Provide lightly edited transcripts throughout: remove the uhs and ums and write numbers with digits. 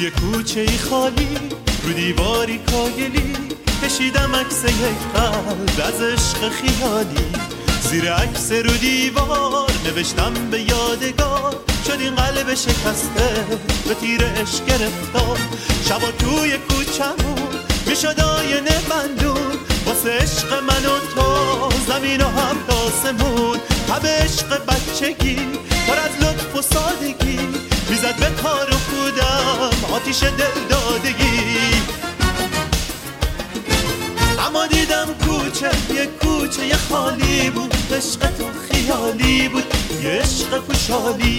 توی کوچه خالی رو دیواری کاگلی کشیدم عکس یک قلب از عشق خیالی. زیر عکس رو دیوار نوشتم به یادگار، شد این قلب شکسته به تیر عشق گرفتار. شبا توی کوچمون میشد آینه بندون، واسه عشق من و تو زمین و هفت آسمون. همه عشق بچگی پر از لطف و سادگی، میزد به تار و پودم آتیش دل دادگی. اما دیدم کوچه یه خالی بود، عشق تو خیالی بود یه عشق پوشالی.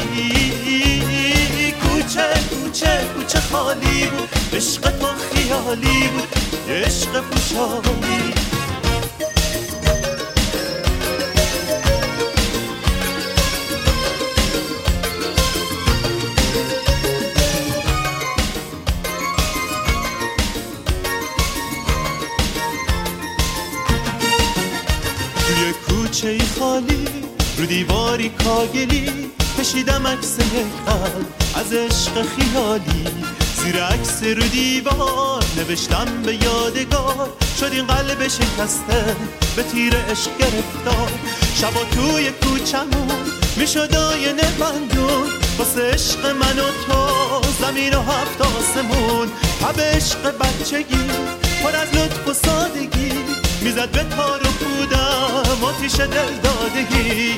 کوچه خالی بود، عشق تو خیالی بود یه عشق پوشالی. توی کوچه خالی رو دیواری کاگلی کشیدم عکس یک قلب از عشق خیالی. زیر عکس رو دیوار نوشتم به یادگار، شد این قلب شکسته به تیر عشق گرفتار. شبا توی کوچمون میشد آینه بندون، واسه عشق من و تو زمین و هفت آسمون. همه عشق بچگی پر از لطف و سادگی، میزد به تار و پودم آتیش دل دادگی.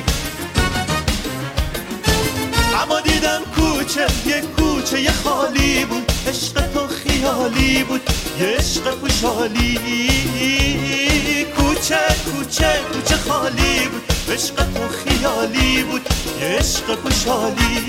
اما دیدم کوچه یه خالی بود، عشق تو خیالی بود یه عشق پوشالی. کوچه خالی بود، عشق تو خیالی بود یه عشق پوشالی.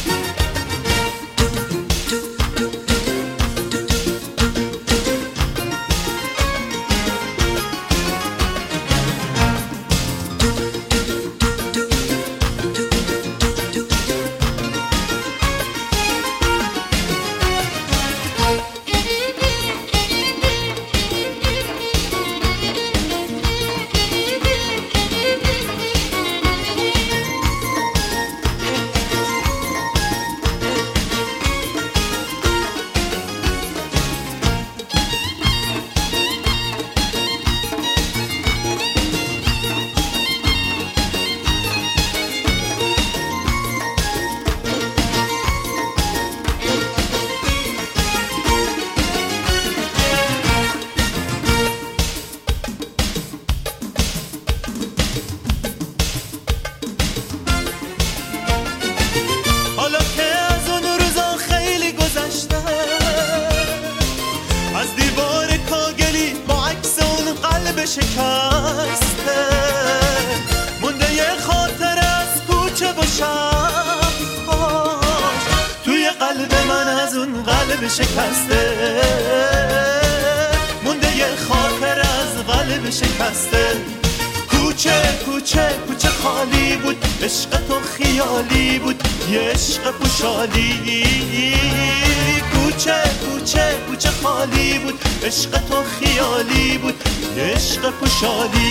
حالا که از اون روزا خیلی گذشته، از دیوار کاگلی با عکس اون قلب شکسته، مونده یه خاطر از کوچه و شب. توی قلب من از اون قلب شکسته، مونده یه خاطر از قلب شکسته. کوچه خالی بود، عشق تو خیالی بود یه عشق پوشالی. کوچه خالی بود، عشق تو خیالی بود یه عشق پوشالی.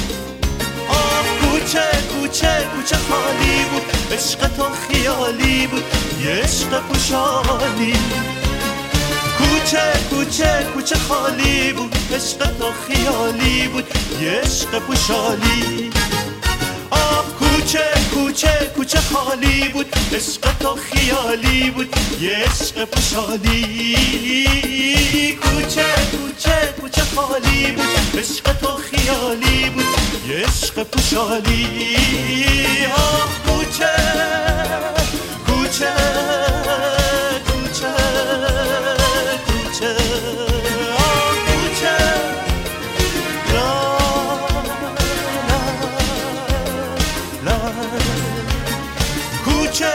کوچه خالی بود، عشق تو خیالی بود یه عشق پوشالی. کوچه خالی بود، عشق تو خیالی بود یه عشق پوشالی. کوچه خالی بود، عشق تو خیالی بود یه عشق پوشالی. کوچه خالی بود، عشق تو خیالی بود یه عشق پوشالی. کوچه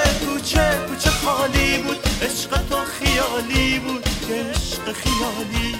کوچه خالی بود، عشق تو خیالی بود عشق خیالی.